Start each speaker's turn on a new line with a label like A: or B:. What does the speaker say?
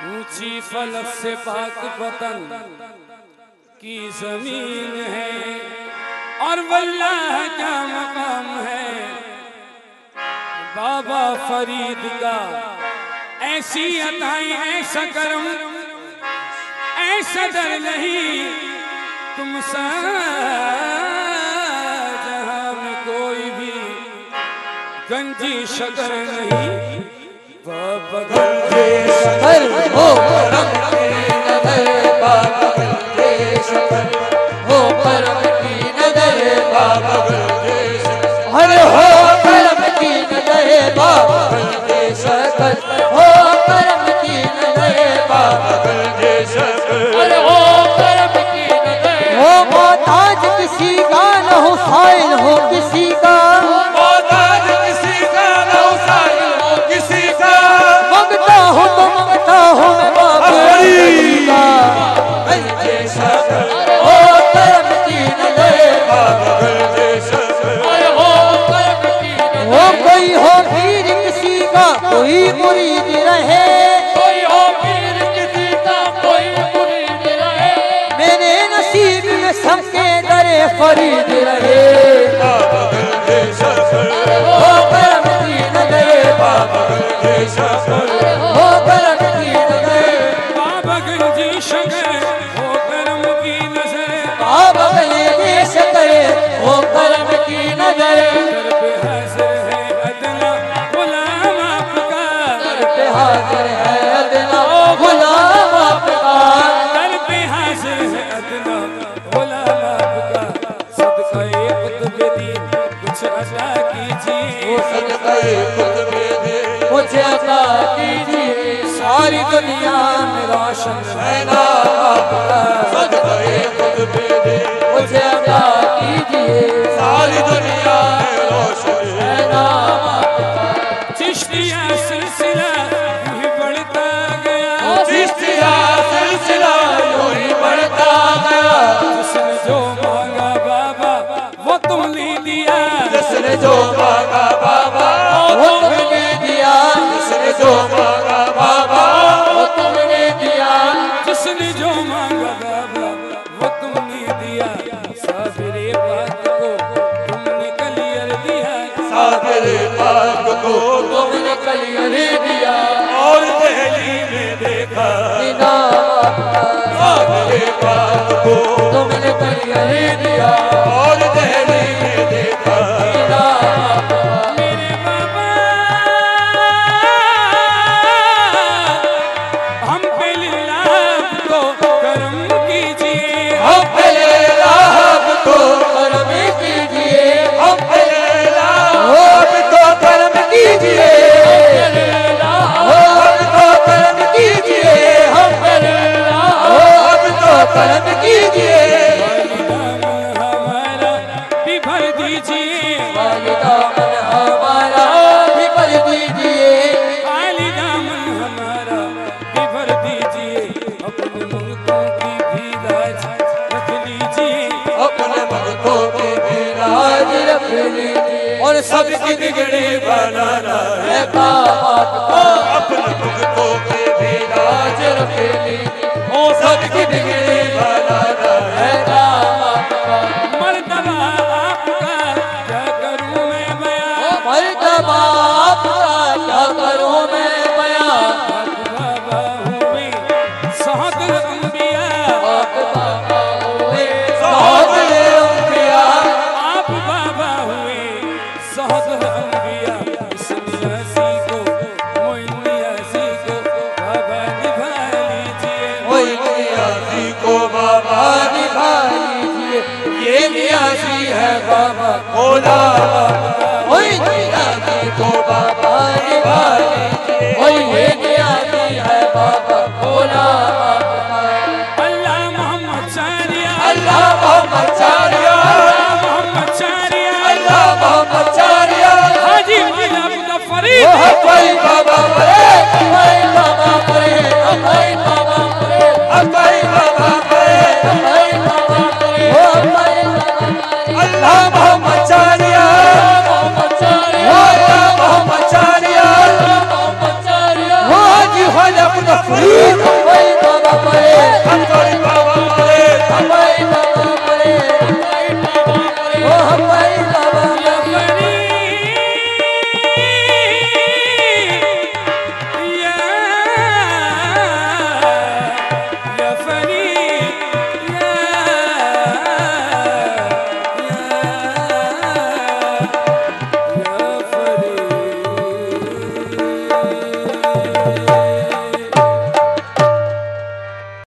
A: ऊंची फलक से पाक वतन की जमीन है और वल्लाह क्या मकाम है बाबा फरीद का। ऐसी अताएं ऐसा करम ऐसा डर नहीं तुमसे जहां में कोई भी गंजी शकर नहीं। बाबा गंजे शकर हो करम की नजर, बाबा गंजे शकर हो करम की नजर, बाबा गंजे शकर हो करम की नजर, बाबा गंजे शकर हो करम की नजर, बाबा गंजे शकर हो करम की नजर। हो मोहताज किसी का न हो साइल हो किसी का, मोहताज किसी का न हो साइल हो किसी का, मंगता हूँ तो मंगता हूँ मैं बाबा का गंजे शकर हो करम की नजर, बाबा गंजे शकर हो करम की नजर। हो कोई हो पीर किसी का कोई मुरीद रहे, कोई हो पीर किसी का कोई मुरीद रहे, मेरे नसीब में सबके दरे फरीद रहे। बाबा गंजे शकर हो करम की नजर, बाबा गंजे शकर हो करम की नजर, बाबा गंजे शकर हो करम की नजर, बाबा गंजे शकर हो करम की नजर। दर पे हाजिर है अदना गुलाम आपका, दर पे हाजिर है अदना गुलाम आपका, दर पे हाजिर है अदना गुलाम आपका। सदका कुतुब दीन कुछ अता कीजिए, वो सदका कुतुब दीन कुछ अता कीजिए, सारी दुनिया में रोशन है नाम आपका। सदका कुतुब दीन कुछ अता कीजिए, सारी दुनिया में रोशन है नाम आपका। चिश्तिया सिलसिला यूं ही बढ़ता गया, चिश्तिया सिलसिला यूं ही बढ़ता गया, जिसने जो मांगा बाबा वो तुमने दिया, जिसने जो मांगा बाबा वो तुमने दिया, जिसने जो मांगा बाबा वो तुमने दिया, जिसने जो मांगा बाबा वो तुमने दिया। साबिरे पाक को तुमने कलियर दिया, साबिरे पाक को तुमने कलियर दिया, और दहली में देखा साबिरे पाक को तुमने कलियर दिया, और दहली में देखा मेरे बाबा। हम पे लिल्लाह को करम कीजिए, हम पे लिल्लाह को करम कीजिए, हम पे लिल्लाह को करम कीजिए, हम तो करम कीजिए, हम पे लिल्लाह तो करम कीजिए। हमारा भी भर दीजिए, दामन हमारा भी भर दीजिए, खाली दामन हमारा भी भर दीजिए। अपने मुल्कों की भी लाज रख लीजिए, अपने मुल्कों की भी लाज रख लीजिए, और सबकी बिगड़ी बनाना है काम आपका। अपने मुल्कों की भी लाज रख लीजिए, और सबकी बिगड़ी